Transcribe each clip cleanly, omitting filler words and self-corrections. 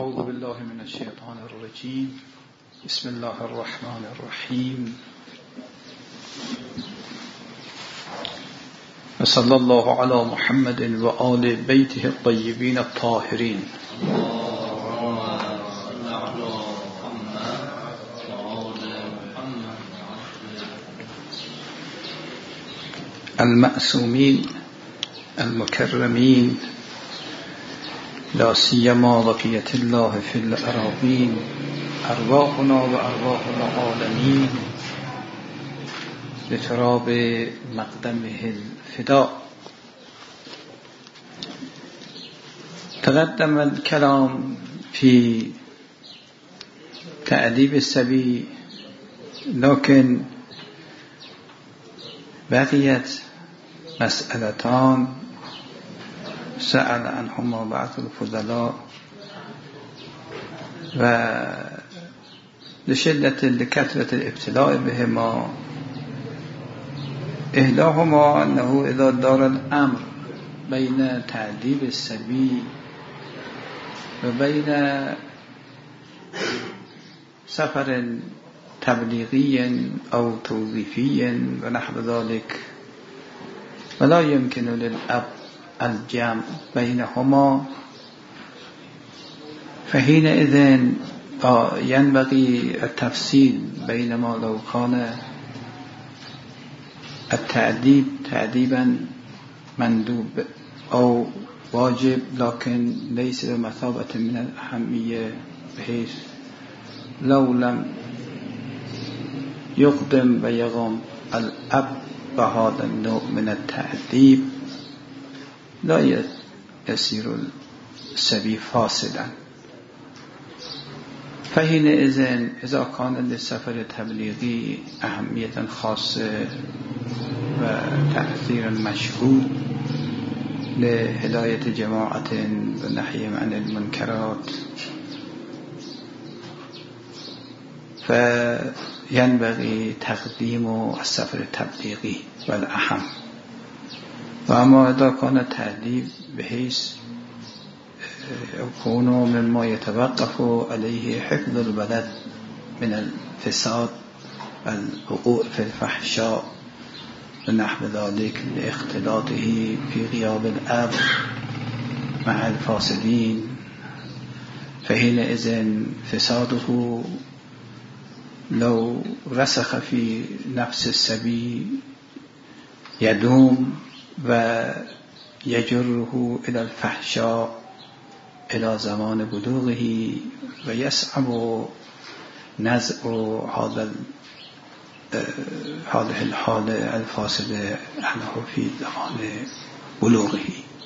اعوذ بالله من الشیطان الرجیم. بسم الله الرحمن الرحیم. وصلی الله علی محمد و آل بیته الطیبین الطاهرین. المعصومین المکرمین لا سیما بقیت الله فی الاراضین ارواحنا و ارواح العالمین بتراب مقدمه الفداء. تقدم الكلام في تأديب الصبي لكن بقيت مسألتان سأل عنهما بعض الفضلاء و لكثرة الابتلاء بهما. إحداهما أنه إذا دار الأمر بين تأديب الصبي وبين سفر تبلیغی أو توظیفی و نحو ذلك ولا يمكن للأب الجمع بينهما، فحينئذ ينبغي التفصيل بين ما لو كان التأديب تأديبا مندوب أو واجب لكن ليس بمثابة من الأهمية، بحيث لو لم يقدم ويقوم الأب بهذا النوع من التأديب لا يصير الصبي فاسدا. فحينئذ إذا كان للسفر التبلیغی أهمية خاصة وتأثير مشهود لهداية جماعة والنهي عن المنكرات فينبغي تقديم السفر التبلیغی والأهم. وأما إذا كان التأديب بحيث يكون مما يتوقف عليه حفظ البلد من الفساد والوقوع في الفحشاء ونحو ذلك لاختلاطه في غياب الأب مع الفاسدين، فحينئذ فساده لو رسخ في نفس الصبي يدوم ويجره إلى الفحشاء إلى زمان بلوغه ويصعب نزع هذه الحالة الفاسدة عنه في زمان بلوغه.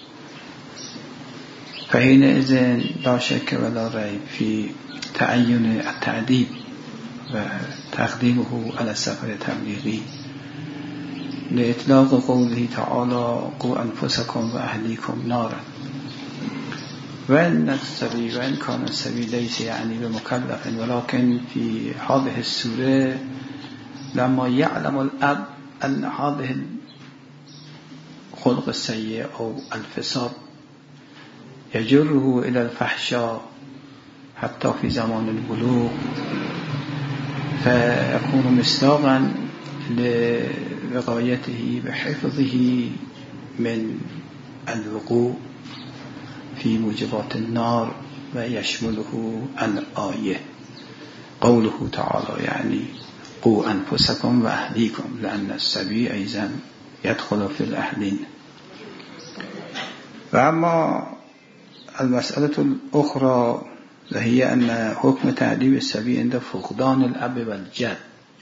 فحينئذ لا شك ولا ريب في تعين التأديب وتقديمه على السفر التبلیغی لإطلاق قوله تعالى قوا أنفسكم وأهليكم نارا. وإن كان الصبي ليس يعني بمكلف، ولكن في هذه السورة لما يعلم الأب أن هذه الخلق السيء أو الفساد يجره إلى الفحشاء حتى في زمان البلوغ، فيكون مصداقا لوقايته بحفظه من الوقوع في موجبات النار، ويشمله الآية قوله تعالى يعني قوا أنفسكم وأهليكم، لأن الصبي أيضا يدخل في الأهلين. وأما المسألة الأخرى وهي أن حكم تأديب الصبي عند فقدان الأب والجد،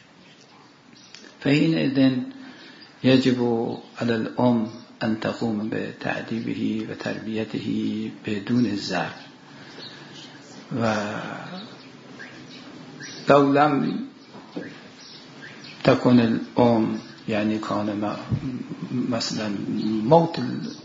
فحينئذ يجب على الأم أن تقوم بتأديبه وتربيته بدون الزر، ولو لم تكن الأم يعني كان مثلا موت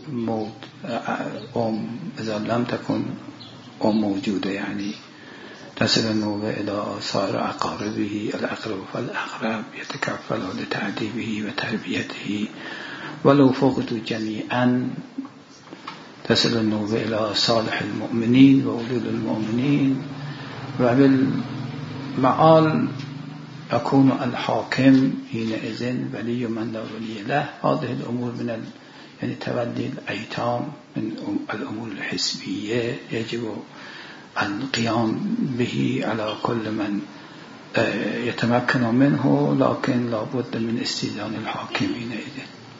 أم، إذا لم تكن أم موجودة يعني تصل النوبة إلى صائر أقاربه الأقرب فالأقرب يتكفل لتأديبه وتربيته، ولو فقدوا جميعا تصل النوبة إلى صالح المؤمنين وولود المؤمنين وبالمعال يكون الحاكم حينئذ ولي من لا ولي له. هذه الأمور من يعني تولي الأيتام من الأمور الحسبية يجب القيام به على كل من يتمكن منه، لكن لابد من استئذان الحاكم حينئذ.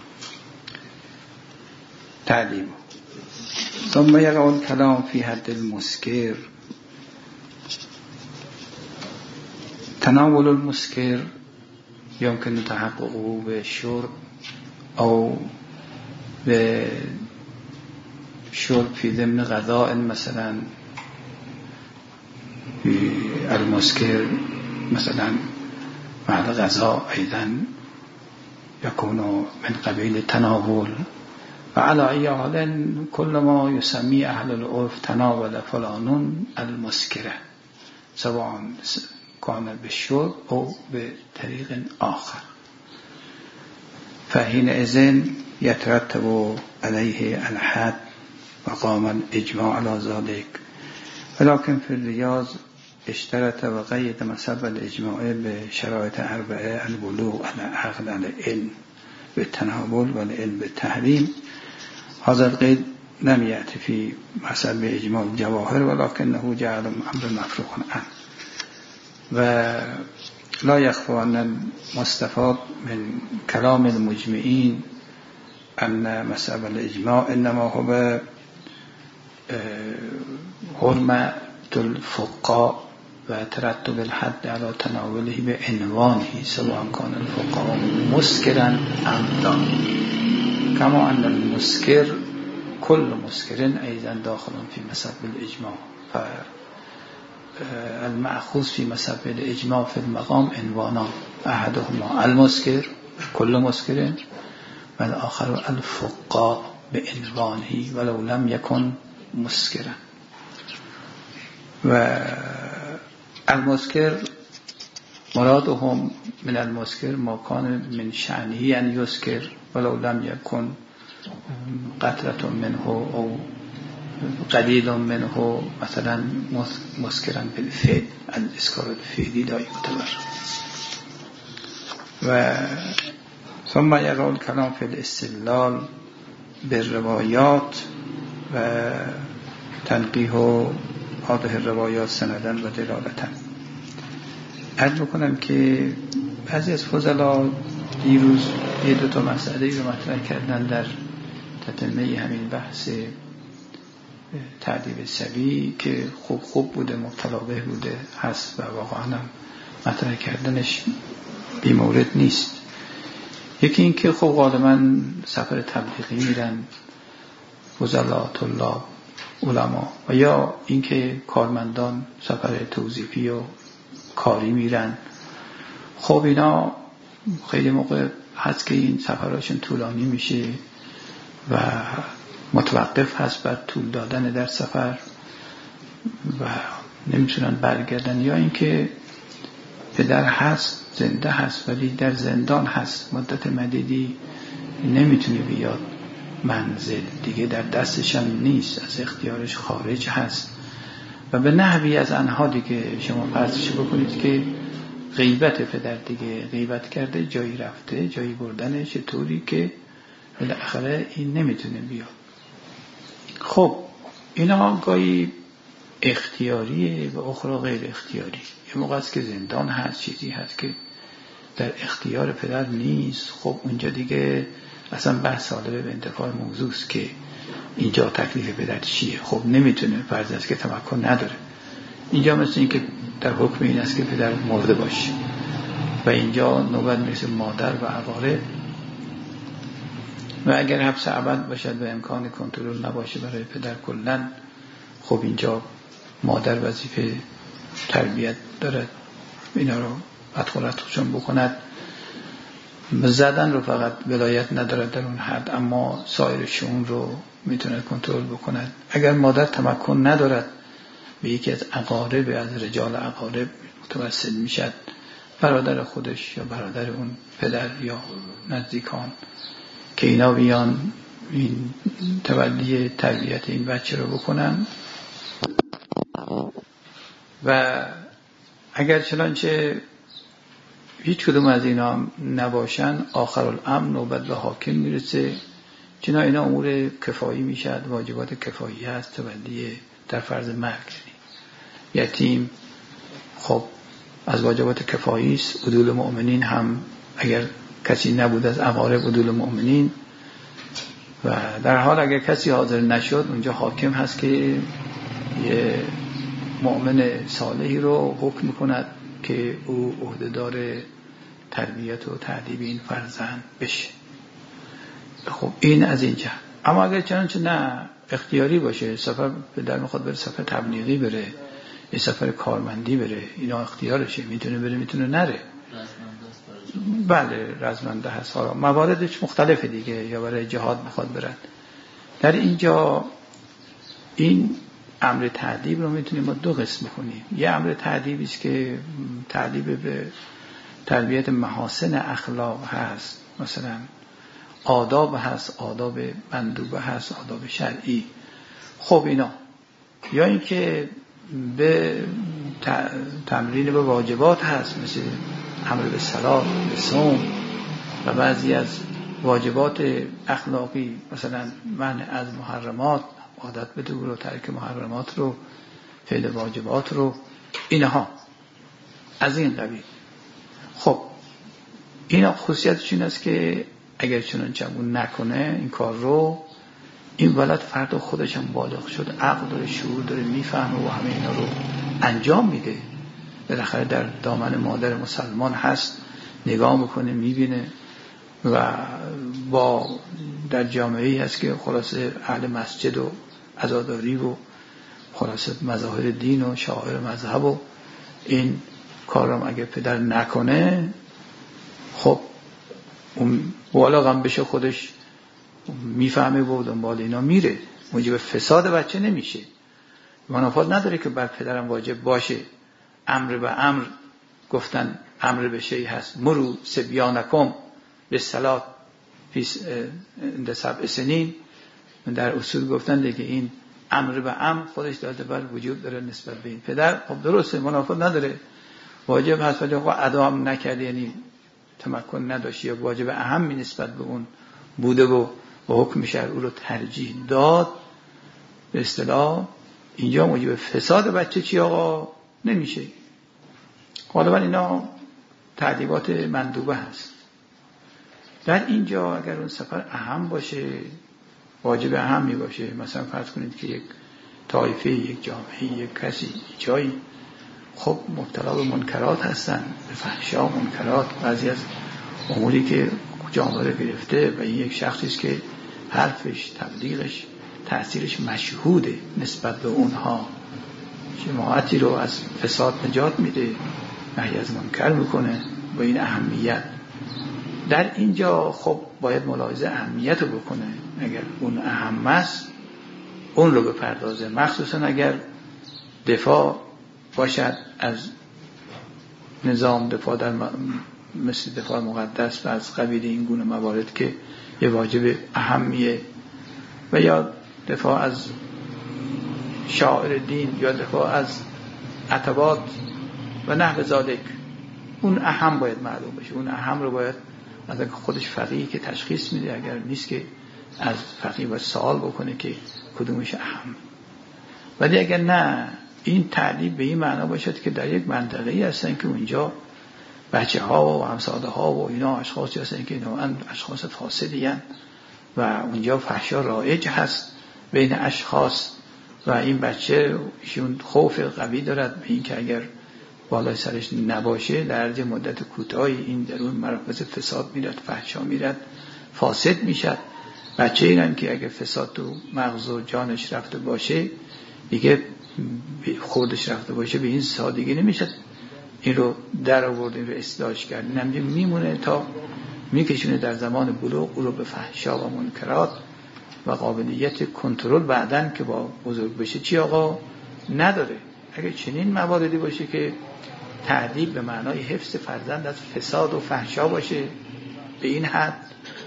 تعليم. ثم يقع الكلام في حد المسكر. تناول المسكر يمكن تحققه بالشرب أو بالشرب في ضمن غذاء، مثلا المسكر مثلا مع الغذاء أيضا يكون من قبيل التناول. وعلى أي حال كل ما يسمي أهل العرف تناول فلان المسكرة، سواء كان بالشرب أو بطريق آخر، فحينئذ يترتب عليه الحد وقام الإجماع على ذلك. ولكن في الرياض اشترط وقيد مسبب الإجماع بشرائط 4: البلوغ، العقل، العلم بالتناول والعلم بالتحريم. هذا القيد لم يأتي في مسبب إجماع الجواهر، ولكنه جعل أمر مفروغ عنه. ولا يخفى أن المستفاد من كلام المجمعين أن مسبب الإجماع إنما هو حرمة الفقاء وترتب الحد على تناوله بعنوانه، سواء كان الفقاء مسكرا أم لا. كما أن المسكر كل مسكر أيضا داخل في مسبب الإجماع. فالمأخوذ في مسبب الإجماع في المقام عنوانان: أحدهما المسكر كل مسكر، والآخر الفقاء بعنوانه ولو لم يكن مسكرا. والمسكر مرادهم من المسكر ما كان من شأنه أن يسكر ولو لم يكن قطرة منه أو قليل منه، مثلا مسكرا بالفعل، الإسكار الفعلي لا يعتبر. ثم يقع الكلام في الاستدلال بالروايات وتنقيه هذه الروايات سندا و دلالتا. عرض بکنم که بعضی از فضلا دیروز یه دوتا مسئله رو مطرح کردن در تتمه همین بحث تعدیب سبی که خوب بوده، مطلابه بوده هست و واقعا هم مطرح کردنش بی مورد نیست. یکی این که خب غالبا سفر تبلیغی میرن فضلا، طلاب، علما، و یا اینکه کارمندان سفر توظیفی و کاری میرن. خب اینا خیلی موقع هست که این سفراشون طولانی میشه و متوقف هست بر طول دادن در سفر و نمیتونن برگردن، یا اینکه پدر هست زنده هست ولی در زندان هست مدت مدیدی نمیتونه بیاد منزل، دیگه در دستش هم نیست، از اختیارش خارج هست. و به نحوی از آنها دیگه شما فرضش بکنید که غیبت پدر دیگه غیبت کرده، جایی رفته، جایی بردنش طوری که بالاخره این نمیتونه بیاد. خب اینا گاهی اختیاریه و اخرى غیر اختیاری. یه موقع است که زندان هست، چیزی هست که در اختیار پدر نیست. خب اونجا دیگه اصلا بحث سالبه به انتفاع موضوع است که اینجا تکلیف پدر چیه. خب نمیتونه، فرض است که تمکن نداره. اینجا مثل این که در حکم این است که پدر مرده باشه و اینجا نوبت میرسه مادر و اقارب. و اگر حبس ابد باشد و امکان کنترل نباشه برای پدر کلن، خب اینجا مادر وظیفه تربیت دارد، اینا رو ادخلاتشون بکند. زدن رو فقط ولایت ندارد در اون حد، اما سایر شؤون رو میتونه کنترل بکند. اگر مادر تمکن ندارد به یکی از اقارب، از رجال اقارب متوسل میشد، برادر خودش یا برادر اون پدر یا نزدیکان، که اینا بیان این تولی تربیت این بچه رو بکنن و اگر چنانچه هیچ کدوم از اینا نباشن آخر الامر نوبت به حاکم میرسه، چون اینا امور کفایی میشد، واجبات کفایی هست تولی در فرض مرگ. یتیم خب از واجبات کفایی است. عدول مؤمنین هم اگر کسی نبود از اقارب عدول مؤمنین، و در حال اگر کسی حاضر نشد اونجا حاکم هست که یه مؤمن صالحی رو حکم کند که او عهدهدار تربیت و تعدیب این فرزند بشه. خب این از اینجا. اما اگر چنانچه نه اختیاری باشه، سفر پدر میخواد بره سفر تبلیغی بره، یه سفر کارمندی بره، اینا اختیارشه، میتونه بره میتونه نره. بله رزمنده هست، مواردش مختلفه دیگه، یا برای جهاد میخواد برن. در اینجا این امر تعدیب رو میتونیم ما دو قسم کنیم. یه امر تعدیبی است که تعدیب به تربیت محاسن اخلاق هست، مثلا آداب هست، آداب مندوبه هست، آداب شرعی. خب اینا، یا اینکه به تمرین به واجبات هست، مثل امر به صلات، به صوم و بعضی از واجبات اخلاقی، مثلا منع از محرمات، عادت به دور و ترک محرمات رو، فعل واجبات رو، اینها از این قبیل. خب اینا خصوصیتش این است که اگر چنانچه اون نکنه این کار رو، این ولد فرد خودش هم بالغ شد، عقل داره، شعور داره، میفهمه و همه اینا رو انجام میده. بالاخره در دامن مادر مسلمان هست، نگاه میکنه، میبینه و با در جامعه‌ای هست که خلاصه اهل مسجد و عزاداری و خلاصه مظاهر دین و شعائر مذهب و این کارم اگر پدر نکنه، خب اون بالغ هم بشه، خودش میفهمه و دنبال اینا میره، موجب فساد بچه نمیشه. منافات نداره که بر پدرم واجب باشه. امر به امر گفتن، امر به شیء هست، مرو صبیانکم به صلات عند 7 سنین. در اصول گفتن دیگه این امر به امر خودش داده بر وجود داره نسبت به این پدر. خب درسته، منافات نداره، واجب هست، ولی ادا هم نکرده، یعنی تمکن نداشت، یا واجب اهمی نسبت به اون بوده و حکم شرع او رو ترجیح داد، به اصطلاح اینجا موجب فساد بچه چی آقا نمیشه. غالبا اینا تعدیبات مندوبه هست. در اینجا اگر اون سفر اهم باشه، واجب اهمی باشه، مثلا فرض کنید که یک طایفه، یک جامعه، یک کسی جایی خب مبتلا به منکرات هستن، به فحشا، منکرات، بعضی از اموری که جامعه رو گرفته و این یک شخصی است که حرفش، تبلیغش، تأثیرش مشهوده نسبت به اونها، جماعتی رو از فساد نجات میده، نهی از منکر میکنه با این اهمیت. در اینجا خب باید ملاحظه اهمیت رو بکنه. اگر اون اهم است اون رو بپردازه، مخصوصا اگر دفاع باشد از نظام، دفاع در مثل دفاع مقدس و از قبیل این گونه موارد که یه واجب اهمیه، و یا دفاع از شاعر دین، یا دفاع از عتبات و نحو ذالک، اون اهم باید معلوم بشه. اون اهم رو باید از خودش فقیه که تشخیص میده، اگر نیست که از فقیه باید سوال بکنه که کدومش اهم. ولی اگر نه، این تعدیب به این معنا باشد که در یک منطقه‌ای هستن که اونجا بچه ها و همساده ها و اینا اشخاصی هستن که نوعاً اشخاص فاسدی هستن و اونجا فحشا رایج هست بین اشخاص، و این بچه ایشون خوف قوی دارد به این که اگر بالای سرش نباشه در عرض مدت کوتاهی این در اون مراکز فساد میرد، فحشا میرد، فاسد میشد. بچه اینم که اگر فساد تو مغز و جانش رفته باشه، دیگه خودش رفته باشه، به این سادگی نمیشد این رو در آورد، این رو اصلاحش کرد. این هم میمونه تا میکشونه در زمان بلوغ او رو به فحشا و منکرات، و قابلیت کنترل بعدن که با بزرگ بشه چی آقا نداره. اگر چنین مواردی باشه که تعدیب به معنای حفظ فرزند از فساد و فحشا باشه به این حد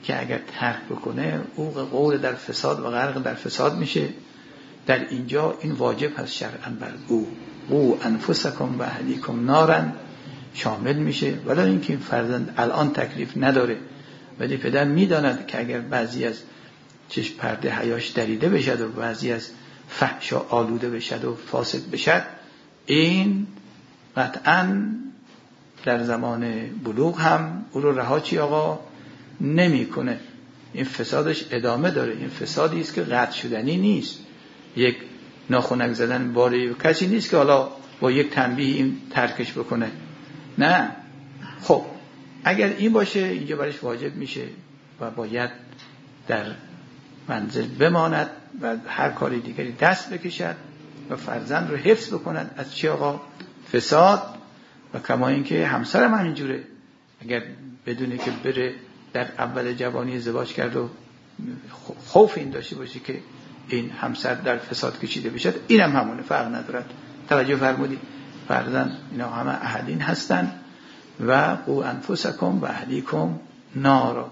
که اگر ترک بکنه او قول در فساد و غرق در فساد میشه. در اینجا این واجب هست شرعاً بر او انفسکم و اهلیکم نارن شامل میشه. ولی اینکه این فرزند الان تکلیف نداره، ولی پدر میداند که اگر بعضی از چشم پرده حیاش دریده بشد و بعضی از فحشا آلوده بشد و فاسد بشد، این قطعاً در زمان بلوغ هم او رو رها چی آقا نمی کنه. این فسادش ادامه داره. این فسادی است که قطع شدنی نیست. یک ناخنک زدن باری کسی نیست که حالا با یک تنبیه این ترکش بکنه. نه. خب اگر این باشه اینجا برش واجب میشه و باید در منزل بماند و هر کاری دیگری دست بکشد و فرزند رو حفظ بکند از چی آقا؟ فساد. و کما اینکه همسرم همینجوره، اگر بدونه که بره در اول جوانی ازدواج کرد و خوف این داشته باشه که این همسر در فساد کشیده بشد، اینم همونه، فرق ندارد. توجه فرمودید؟ فرزند اینا همه اهلین هستن. و قو انفسکم و اهلیکم نارا.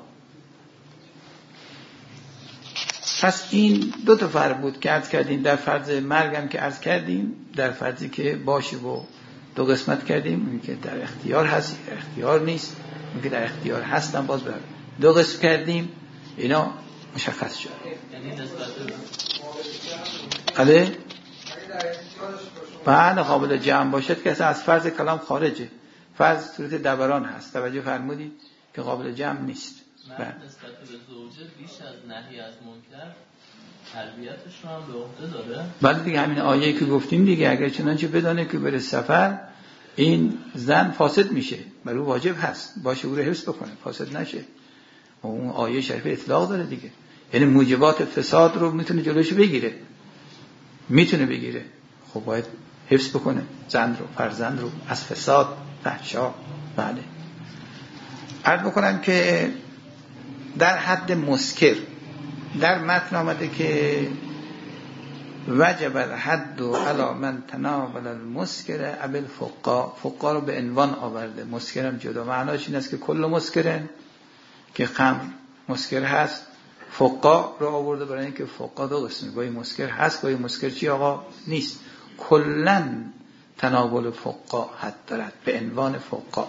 پس این دو تا فرق بود که عرض کردیم. در فرض مرگم که عرض کردیم، در فرضی که باشه و دو قسمت کردیم، این که در اختیار هست، در اختیار نیست. این که در اختیار هستن باز بر دو قسم کردیم. اینا مشخص شد. بله بعد قابل جمع باشد که از فرض کلام خارجه. فرض صورت دبران هست. توجه فرمودید که قابل جمع نیست. نسبت به زوجه بیش از نهی از منکر تربیتش رو هم به عهده داره. بله دیگه، همین آیه‌ای که گفتیم دیگه، اگر چنانچه بدانه که بره سفر این زن فاسد میشه، برای او واجب هست باشه او رو حفظ بکنه فاسد نشه. و اون آیه شریف اطلاق داره دیگه، یعنی موجبات فساد رو میتونه جلوش بگیره، میتونه بگیره. خب باید حفظ بکنه زن رو، فرزند رو از فساد فحشا. بله عرض بکنم که در حد مسکر در متن آمده که وجب الحد علی من تناول المسکر ابل فقا رو به عنوان آورده، مسکرم جدا. معناش این است که کل مسکرن که خمر مسکر هست. فقا رو آورده برای اینکه فقا دو قسمه، گاهی مسکر هست گاهی مسکر چی آقا نیست. کلن تناول فقا حد دارد به عنوان فقا.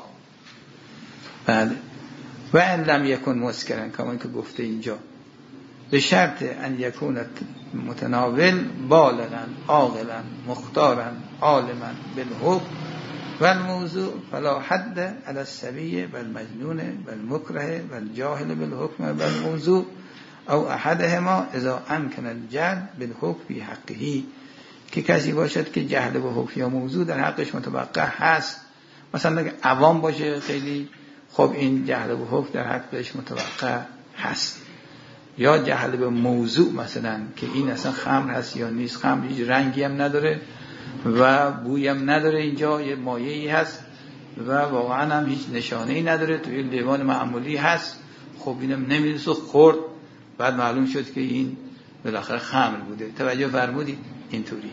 بله و ان لم یکن مسکرن کما که گفته اینجا، به شرط ان یکون متناول بالغا عاقلا مختارا عالما بالحکم و الموضوع فلا حد علی الصبی و المجنون و المکره و الجاهل بالحکم و الموضوع او احدهما اذا امکن الجهل بالحکم فی حقه. که کسی باشد که جهل به حکم یا موضوع در حقش متوقع هست، مثلا اگه عوام باشه خیلی، خب این جهل به حکم در حقش متوقع هست. یا جهل به موضوع، مثلا که این اصلا خمر هست یا نیست، خمر هیچ رنگی هم نداره و بویی هم نداره، اینجا یه مایه‌ای هست و واقعا هم هیچ نشانه‌ای نداره، توی لیوان معمولی هست. خب اینم نمی‌رسه خورد، بعد معلوم شد که این بالاخره خمر بوده. توجه فرمودید؟ اینطوری.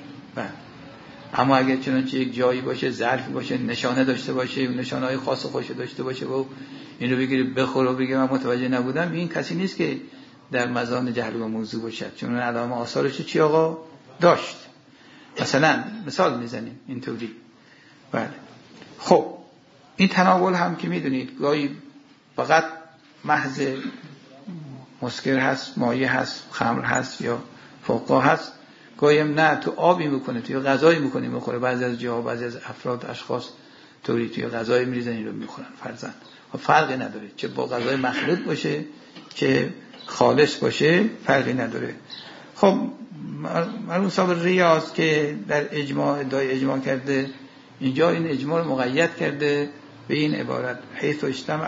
اما اگر چنانچه یک جایی باشه، ظرفی باشه، نشانه داشته باشه، نشانه‌های خاص خودش داشته باشه و این رو بگیری بخور و بگی من متوجه نبودم، این کسی نیست که در مزان جهل و موضوع باشد، چون علامه آثارش چی آقا داشت. مثلا مثال میزنیم اینطوری. بله خب این تناول هم که میدونید گاهی فقط محض مسکر هست، مایه هست، خمر هست یا فوقا هست، گاهی هم نه تو آبی میکنه، توی غذایی میکنه میخوره. بعضی از جاها بعضی از افراد اشخاص طوری توی غذایی میریزن این رو میخورن فرزند. فرقی نداره چه با غذای مخلوط باشه چه خالص باشه، فرقی نداره. خب مرحوم صاحب ریاض که در اجماع ادعای اجماع کرده، اینجا این اجماع رو مقید کرده به این عبارت حیث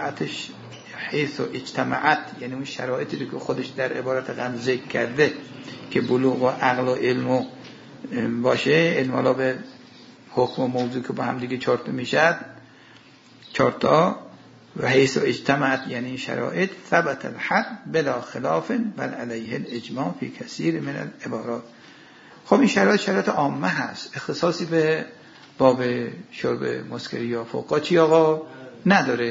اجتماعت، یعنی اون شرایطی که خودش در عبارت قبل ذکر کرده که بلوغ و عقل و علم باشه، علم علا به حکم و موضوع که با هم دیگه 4 تا میشد، 4 تا و حیث اجتماعت یعنی این شرایط ثبت الحد بلا خلاف بل علیه الاجماع فی کثیر من العبارات. خب این شرایط عامه هست، اختصاصی به باب شرب مسکری یا فوقا چی آقا نداره.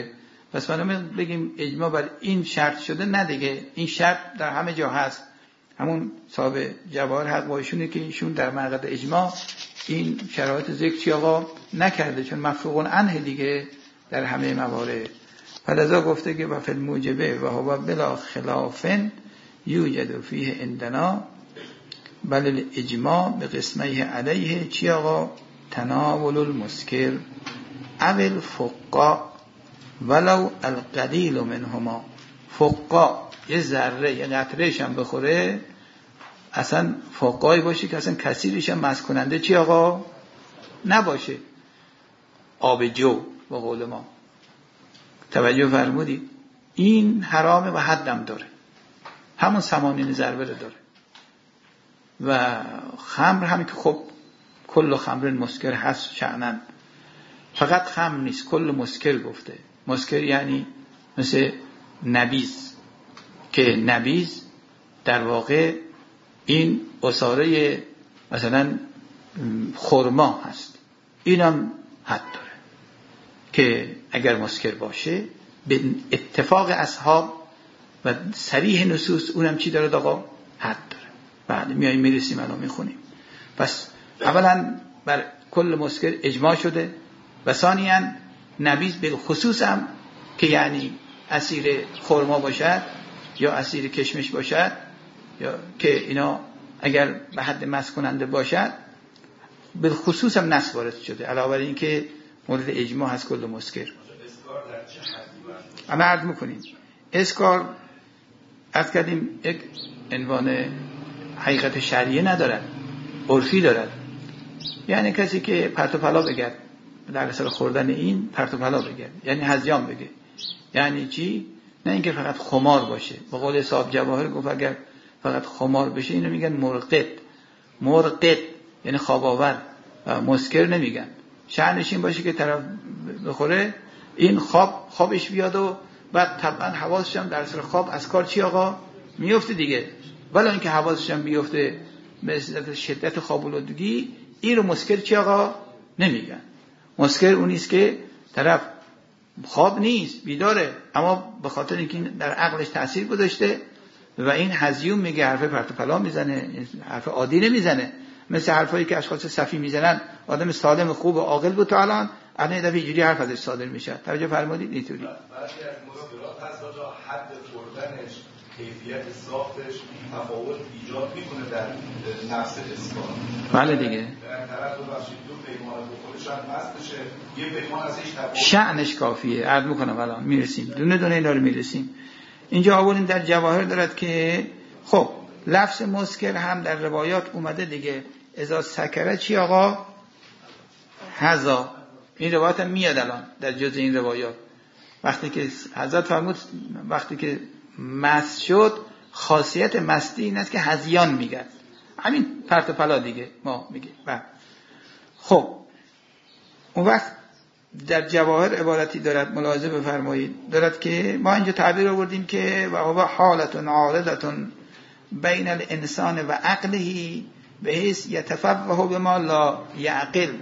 پس ما بگیم اجماع بر این شرط شده، نه دیگه، این شرط در همه جا هست. همون صاحب جواهر حق با ایشونه که ایشون در مقعد اجماع این شرایط ذکر چی آقا نکرده، چون مفروغ عنه دیگه در همه موارد. فلذا گفته که وفی الموجبه و هو بلا خلاف یوجد فیه عندنا بل الاجماع به قسمه علیه چی آقا تناول المسکر اول فقا ولو القلیل منهما. فقا یه ذره یه قطرهش هم بخوره، اصلا فقایی باشه که اصلا کثیرش هم مس کننده چی آقا نباشه، آب جو به قول ما. توجه فرمودید؟ این حرامه و حدم داره، همون 80 ضربه داره. و خمر هم که خب کل خمر مسکر هست شأنن، فقط خمر نیست، کل مسکر گفته. مسکر یعنی مثل نبیذ، که نبیذ در واقع این عصاره مثلا خرما هست، اینم حد داره که اگر مسکر باشه به اتفاق اصحاب و صریح نصوص اونم چی داره آقا حد داره. بعد میاییم میرسیم الان میخونیم. پس اولا بر کل مسکر اجماع شده و ثانیاً نبیذ به خصوص هم که یعنی عصیر خرما باشد یا عصیر کشمش باشد یا که اینا اگر به حد مس کننده باشد به خصوص هم نص وارد شده، علاوه بر این که مورد اجماع هست کل مسکر. اما عرض میکنیم اسکار از کردیم یک عنوان حقیقت شرعی ندارد، عرفی دارد. یعنی کسی که پرت و پلا بگرد در اثر خوردن این پرت و پلا بگرد، یعنی هذیان بگه. یعنی چی؟ نه اینکه فقط خمار باشه. به قول صاحب جواهر گفت اگر فقط خمار بشه اینو میگن مرقد یعنی خواب آور، و مسکر نمیگن. شأنش این باشه که طرف بخوره این خوابش بیاد و بعد طبعا حواسش هم در اثر خواب از کار چی آقا میفته دیگه. ولی اینکه حواسش هم بیفته به شدت خواب‌آلودگی، این رو مسکر چی آقا نمیگن. مسکر اونیست که طرف خواب نیست، بیداره، اما به خاطر اینکه در عقلش تأثیر گذاشته و این هزیون میگه، حرف پرت و پلا میزنه، حرف عادی نمیزنه، مثل حرفایی که اشخاص صفی میزنن. آدم سالم خوب و عاقل بود تا الان یه دفعه اینجوری حرف ازش صادر میشه. توجه فرمودید؟ اینطوری بعضی از مسکرات هست تا حد خوردنش، کیفیت ساختش تفاوت ایجاد میکنه در نفس اسکار. بله دیگه. در طرف دو بخشید دو پیمان بخورش هم مست بشه، یه پیمان ازش تفاوت شأنش کافیه. عرض میکنم الان میرسیم دونه دونه اینا رو میرسیم. اینجا آوریم در جواهر دارد که خب لفظ مسکر هم در روایات اومده دیگه. اذا سکره چی آقا؟ هزا. این روایت هم میاد الان در جز این روایات. وقتی که حضرت فرمود وقتی که مست شد، خاصیت مستی این است که هزیان میگن، همین پرت و پلا دیگه ما میگیم. خب اون وقت در جواهر عبارتی دارد، ملاحظه بفرمایید، دارد که ما اینجا تعبیر آوردیم که و هو حالت عارضه بین الانسان و عقله بحیث یتفوه بما لا یعقل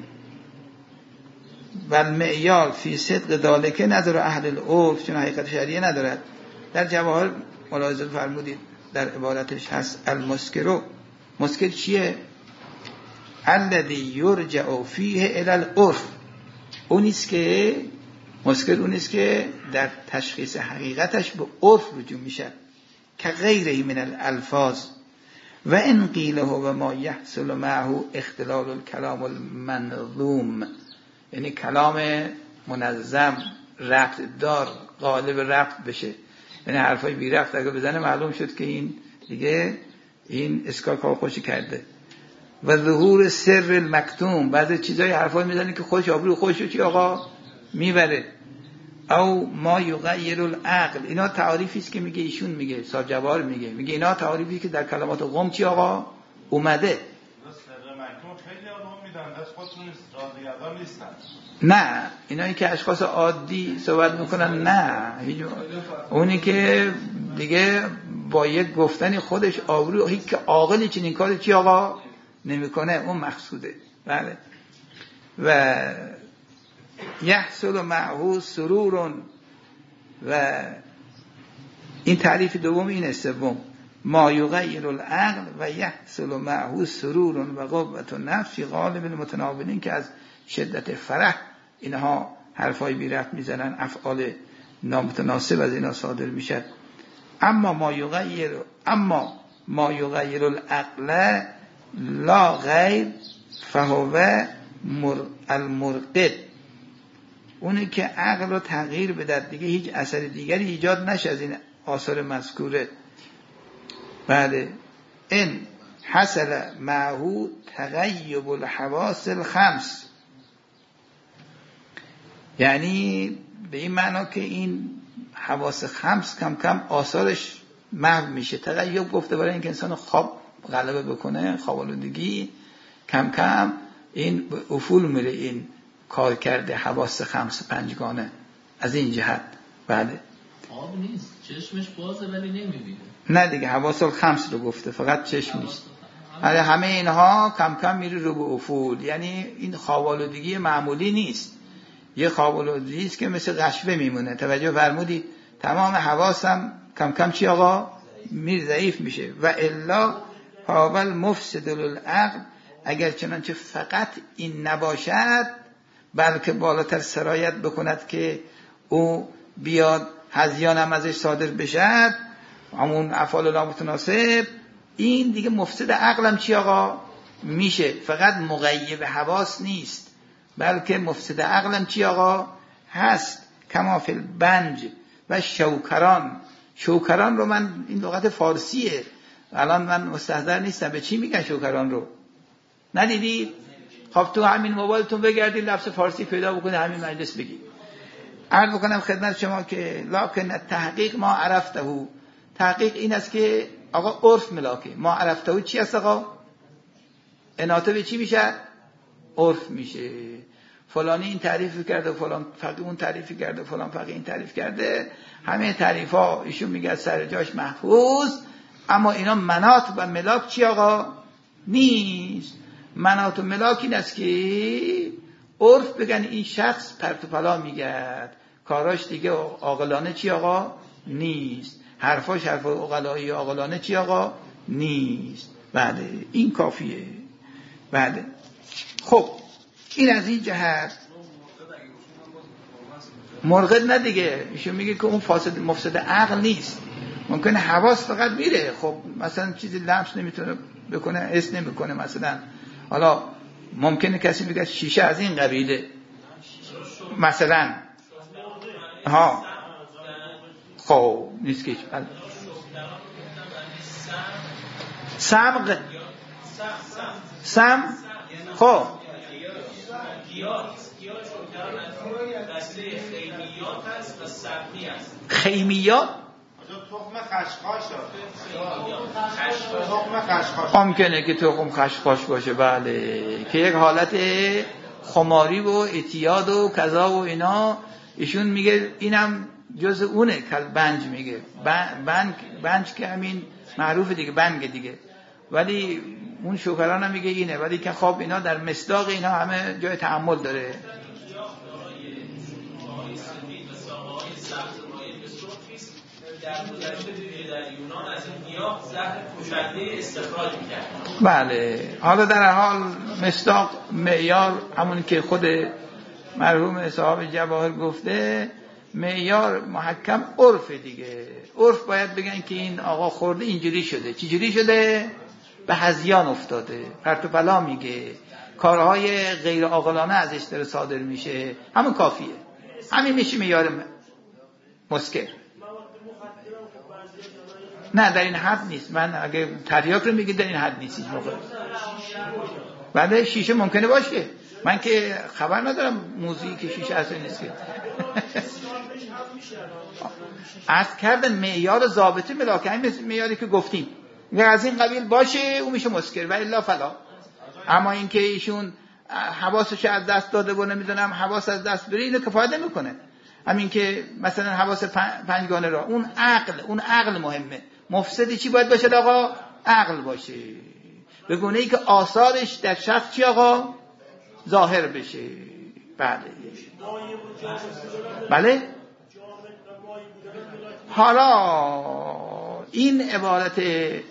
و المعیار فی صدق ذالک نظر اهل العرف، چون حقیقت شرعی ندارد. در جواهر ملاحظه فرمودید در عبارتش هست المسکر. مسکر چیه؟ الذی یرجع فیه الی العرف. اونیست که مسکر اونیست که در تشخیص حقیقتش به عرف رجوع میشه، که غیره من الالفاظ و ان قیله و ما یحصل معه اختلال الکلام المنظوم، یعنی کلام منظم ربط دار غالب ربط بشه. یعنی حرفای بی ربط اگه بزنه معلوم شد که این دیگه این اسکار کار خوشی کرده. و ظهور سر المکتوم، بعضی چیزای حرفای میزنه که خودش آبرو خودشو چی آقا میبره. او ما یغیر العقل، اینا تعریفی است که میگه ایشون، میگه صاحب جواهر میگه اینا تعریفی که در کلمات قم چی آقا اومده. سر مکتوم خیلی آدم میدن دست خودشون راضی نیستن. نه اینایی که اشخاص عادی صحبت میکنن، نه اونی که دیگه با یک گفتن خودش آبرو، هیچ که عاقلی چنین کاری چی آقا نمیکنه، اون مقصوده. بله. و یحصل معه سرور و این تعریف دوم این سوم ما یغیر العقل و یحصل معه سرور و قوة النفس فی غالب المتناولین که از شدت فرح اینها حرفای بی ربط میزنن، افعال نامتناسب از اینا صادر میشد. اما ما یغیر العقل لا غیر فهو المرقد، اونی که عقل رو تغییر بده دیگه هیچ اثر دیگری ایجاد نشه از این آثار مذکوره. بله ان حصل معه تغیب الحواس الخمس، یعنی به این معنا که این حواس خمس کم کم آثارش محو میشه. تغیب گفته برای اینکه انسان خواب غلبه بکنه، خوابالودگی، کم کم این افول میره این کار کرده حواس خمس پنجگانه از این جهت. بله خواب نیست، چشمش بازه ولی نمیبینه. نه دیگه حواس الخمس رو گفته، فقط چشم نیست. همه اینها کم کم میره رو به افول، یعنی این خوابالودگی معمولی نیست، یه خوابالودگی است که مثل غشوه میمونه. توجه فرمودی؟ تمام حواسم کم کم چی آقا میره ضعیف میشه. و الا حاول مفسد للعقل، اگر چنانچه فقط این نباشد بلکه بالاتر سرایت بکند که او بیاد هذیان هم ازش صادر بشد، همون افعال نامتناسب، این دیگه مفسد عقلم چی آقا میشه. فقط مغیب حواس نیست بلکه مفسد عقلم چی آقا هست. کما فی البنج و شوکران. شوکران رو من این لغت فارسیه، الان من مستحضر نیستم به چی میگن شوکران رو، ندیدید؟ خب تو همین موبایلتون بگردید لفظ فارسی پیدا بکنید همین مجلس بگید. عرض بکنم خدمت شما که لکن تحقیق ما عرفته، تحقیق این است که آقا عرف ملاکه. ما عرفته چی است آقا؟ اناطه به چی میشه؟ عرف میشه. فلانی این تعریف کرده، فلان فقیه اون تعریف کرده، فلان فقیه این تعریف کرده، همه تعریف ها ایشون میگه سر جاش محفوظ، اما اینا مناط و ملاک چی آقا؟ نیست. مناط و ملاک این است که عرف بگن این شخص پرت و پلا میگرد، کاراش دیگه عاقلانه چی آقا؟ نیست. حرفاش حرف عقلایی عاقلانه چی آقا؟ نیست. بله این کافیه. بله خب این از این جهت مرغد نه دیگه، ایشون میگه که اون فاسد مفسد عقل نیست، ممکنه حواس فقط میره. خب مثلا چیزی لمس نمیتونه بکنه، حس نمیکنه. مثلا حالا ممکنه کسی بگه شیشه از این قبیله مثلا، ها خب نیست که سم خب خیمیات ممکنه که تخم خشخاش باشه، بله، که یک حالت خماری و اعتیاد و کذا و اینا. ایشون میگه اینم جز اونه، کل بنج میگه، بنج که همین معروف دیگه، بنگ دیگه، ولی اون شوکران هم میگه اینه، ولی که خب اینا در مصداق اینا همه جای تأمل داره. در یونان از این گیاه زهر کشنده استخراج می‌کرد. بله، حالا در حال مصداق معیار همون که خود مرحوم صاحب جواهر گفته، معیار محکم عرف دیگه. عرف باید بگن که این آقا خورده اینجوری شده، چجوری شده؟ به هذیان افتاده، پرت و پلا میگه، کارهای غیر عاقلانه ازش داره صادر میشه، همون کافیه، همین میشه معیار مسکر. نه در این حد نیست. من اگه تریاک رو میگید در این حد نیست موقع. بعد شیشه ممکنه باشه، من که خبر ندارم موضوعی که شیشه اصلا نیست که عرض کردن معیار ضابطه ملاکه، همین معیاری که گفتیم از این قبیل باشه اون میشه مسکر و الا فلا. اما این که ایشون حواسش از دست داده و نمیدونم حواس از دست بره، اینو کفایت نمیکنه. همین که مثلا حواس پنجگانه را، اون عقل مهمه. مفسدی چی باید باشه آقا؟ عقل باشه، به گونه ای که آثارش در شخص چی آقا؟ ظاهر بشه. بله حالا این عبارت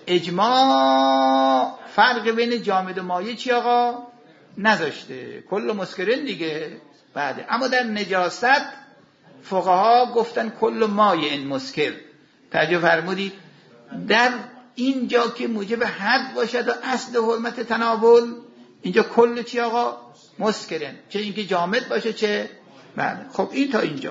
اجماع فرق بین جامد و مایع چی آقا؟ نذاشته، کل مسکرین دیگه. بعد اما در نجاست فقها گفتن کل مایع مسکر. توجه فرمودید در اینجا که موجب حد باشد و اصل حرمت تناول، اینجا کل چی آقا؟ مسکرین، چه اینکه جامد باشه چه. بله خب این تا اینجا.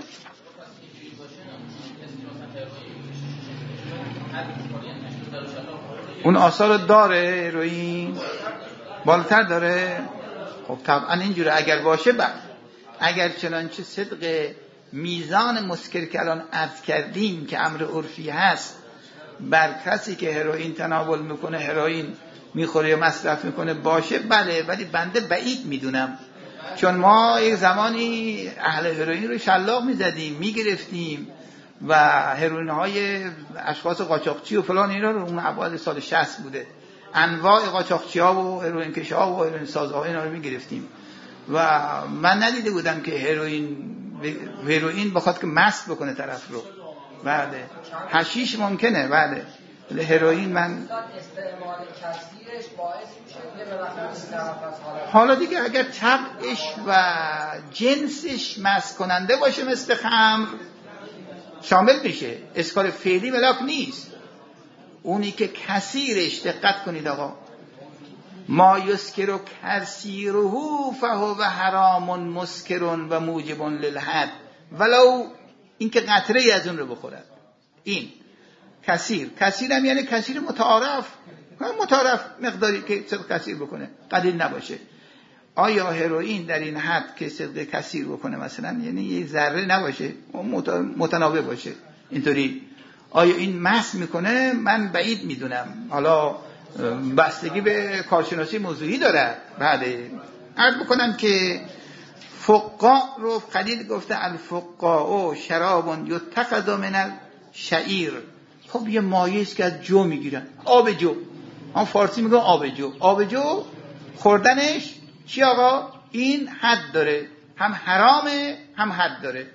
اون آثار داره هروئین بالاتر داره. خب طبعا اینجوره اگر باشه. بعد اگر چنانچه صدق میزان مسکر که الان عرض کردیم که امر عرفی هست، بر کسی که هروئین تناول میکنه، هروئین میخوره یا مصرف میکنه باشه، بله، ولی بنده بعید میدونم. چون ما یک زمانی اهل هروئین رو شلاق میزدیم، میگرفتیم و هروئین های اشخاص قاچاقچی و فلان اینا رو، اون اوایل سال 60 بوده، انواع قاچاقچی ها و هروئین کشا و هروئین سازها اینا رو میگرفتیم و من ندیده بودم که هروئین بخواد که مست بکنه طرف رو. بله حشیش ممکنه، بله، ولی هروئین من استعمال کثیرش باعث میشه حالا دیگه اگر طبعش و جنسش مست کننده باشه مثل خمر شامل میشه. اسکار فعلی ملاک نیست. اونی که کثیرش، دقت کنید آقا، ما یسکر و کثیره فهو حرام مسکر و موجب للحد، ولو این که قطره از اون رو بخورد. این کثیر هم یعنی کثیر متعارف مقداری که صدق کثیر بکنه، قلیل نباشه. آیا هروئین در این حد که صدق کثیر بکنه مثلا، یعنی یه ذره نباشه، متناوب باشه اینطوری، آیا این مست میکنه؟ من بعید میدونم. حالا بستگی به کارشناسی موضوعی داره. بعد عرض بکنم که فقا رو خلیل گفته الفقاء شراب یتخذ من الشعیر. خب یه مایه است که از جو میگیرن، آب جو. هم فارسی میگن آب جو. آب جو خوردنش چی آقا؟ این حد داره، هم حرامه هم حد داره.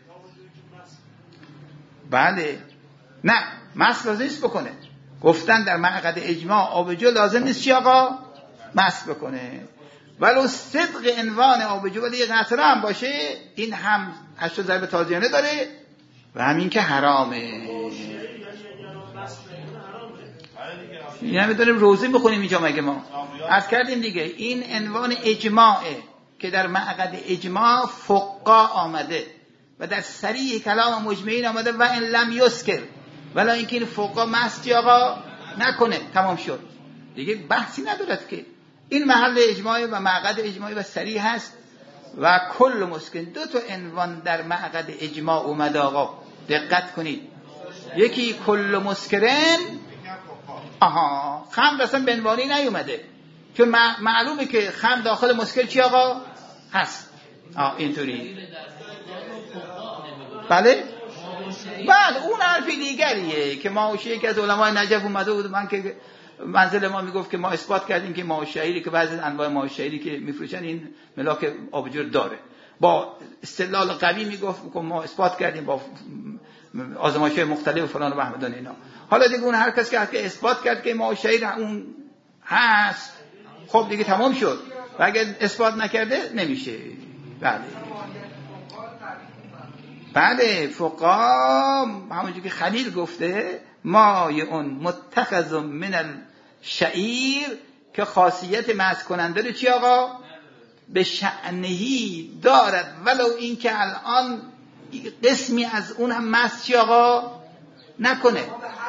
بله نه، مست لازم نیست بکنه. گفتن در معقد اجماع آب جو لازم نیست چی آقا؟ مست بکنه. ولو صدق عنوان آب جو ولی قطره هم باشه، این هم 8 ضرب تازیانه داره و همین که حرامه. این هم داریم روزه بخونیم اینجا مگه ما عرض کردیم دیگه. این عنوان اجماعه که در معقد اجماع فقا آمده و در صریح کلام مجمعین آمده و ان لم یسکر، ولی اینکه این فقا مستی آقا نکنه، تمام شد دیگه، بحثی ندارد که این محل اجماعی و معقد اجماعی و صریح هست. و کل مسکن 2 عنوان در معقد اجماع اومده آقا، دقت کنید. یکی کل مسکرن، خمر اصلا به عنوانی نیومده، چون معلومه که خمر داخل مسکر چی آقا هست. اینطوری. بله اون حرفی دیگریه که ماهوشی که از علمای نجف اومده بود، من که منزل ما میگفت که ما اثبات کردیم که ماه شعیری که بعضی انواع ماه شعیری که میفروشن این ملاک آبجو داره، با استدلال قوی میگفت که ما اثبات کردیم با آزمایش‌های مختلف و فلان و بهمدان اینا. حالا دیگه اون هر کس که اثبات کرد که ماه شعیر اون هست، خب دیگه تمام شد. و اگر اثبات نکرده نمیشه. بله فقها همونجوری که خلیل گفته مایه اون متخذ من الشعیر، که خاصیت مست کننده رو چی آقا؟ به شأنهی دارد، ولو این که الان قسمی از اون هم مست چی آقا نکنه.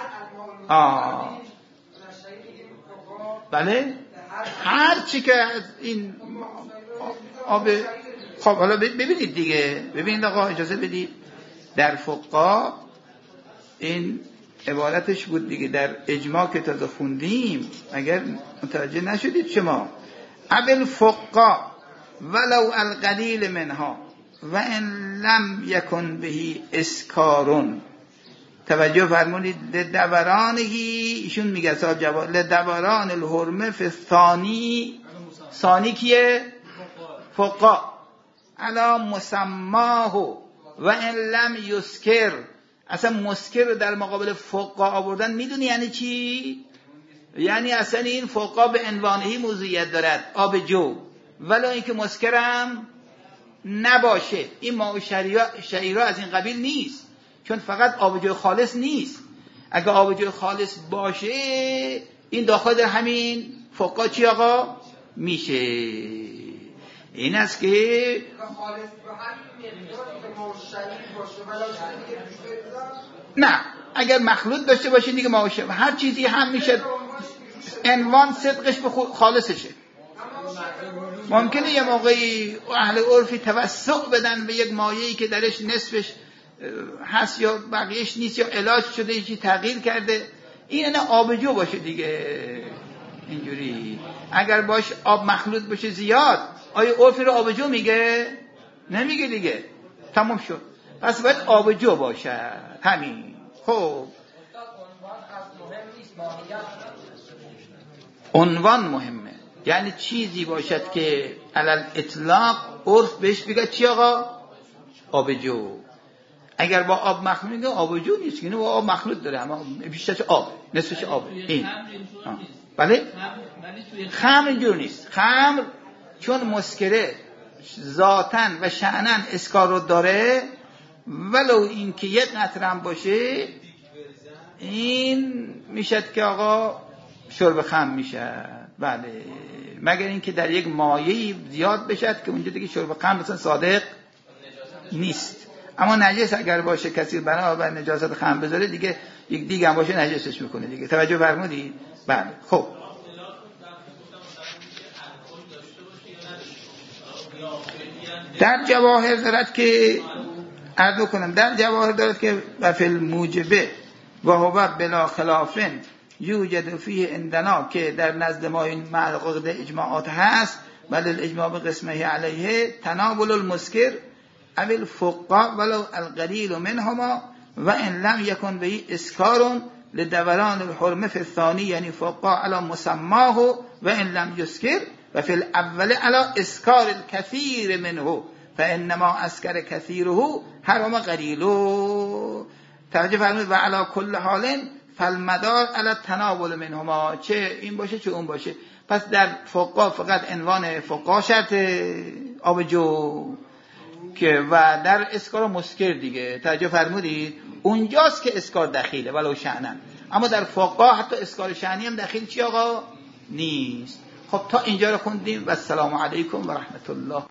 بله هر چی که از این آب. خب حالا ببینید دیگه، ببینید آقا اجازه بدید، در فقها این عبارتش بود دیگه، در اجماع که تازه خوندیم، اگر متوجه نشدید شما، ابل فقها ولو القلیل منها و ان لم یکن بهی اسکارون. توجه فرمونید، لدورانهی، ایشون میگه صاحب جواب، لدوران الحرمه فی ثانی کیه؟ فقها علا مسماه و ان لم یسکر اصلا مسکر رو در مقابل فقا آوردن میدونی یعنی چی؟ یعنی اصلا این فقا به عنوانهی موضوعیت دارد، آب جو، ولو اینکه مسکرم نباشه. این ماء شعیرا از این قبیل نیست، چون فقط آب جو خالص نیست. اگه آب جو خالص باشه این داخل در همین فقا چی آقا میشه؟ این است که نه، اگر مخلوط داشته باشه دیگه ماشه، هر چیزی هم میشه عنوان صدقش به خالصشه. ممکنه یه موقعی اهل عرفی توسع بدن به یک مایه‌ای که درش نصفش هست یا بقیهش نیست یا علاج شده یکی تغییر کرده، این نه آبجو باشه دیگه. اینجوری اگر باش آب مخلوط بشه زیاد، آیا عرفی رو آبجو میگه؟ نمیگه دیگه، تموم شد. پس باید آبجو باشه، همین. خب عنوان مهمه، یعنی چیزی باشد که علل اطلاق عرف بهش بگه چی آقا؟ آبجو. اگر با آب مخلوط میگه آبجو نیست، اینو با آب مخلوط داره، اما بیشترش آب، نصفش آب. این بله خمر اینجور نیست. خمر چون مسکره ذاتن و شأنن اسکار رو داره، ولو این که یک قطره هم باشه این میشد که آقا شرب خمر میشه. بله، مگر این که در یک مایه‌ای زیاد بشد که اونجا دیگه شرب خمر مثلا صادق نیست. اما نجس اگر باشه کسی بنابر نجاست خمر بذاره دیگه یک دیگه هم باشه نجسش میکنه دیگه. توجه فرمودید؟ بله. خب در جواهر دارد که عرض کنم، در جواهر دارد که و فی الموجبه و هو بلا خلافن یوجد فیه عندنا، که در نزد ما این معقد اجماعات هست، بل الاجماع بقسمه علیه تناول المسکر او الفقا ولو القلیل منهما و ان لم یکن به اسکار لدوران الحرمه فی الثانی، یعنی فقا علی مسماه و ان لم یسکر و فی الاول علی اسکار الکثیر منه فانما اسکر کثیره حرم قلیله. توجه فرمایید. و علی کل حال فالمدار علی تناول منهما، چه این باشه چه اون باشه. پس در فقا فقط عنوان فقا شرط آبجو که و در اسکار مسکر دیگه. توجه فرمودید؟ اونجاست که اسکار دخیله ولو شأنن، اما در فقا حتی اسکار شأنی هم دخیل چی آقا نیست. خب تا اینجا رو خوندیم و السلام علیکم و رحمت الله.